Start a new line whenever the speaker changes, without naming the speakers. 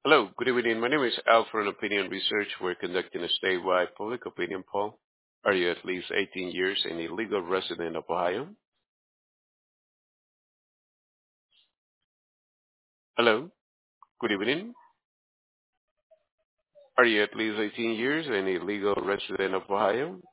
Hello, good evening. My name is Al from Opinion Research. We're conducting a statewide public opinion poll. Are you at least 18 years and a legal resident of Ohio? Hello, good evening. Are you at least 18 years and a legal resident of Ohio?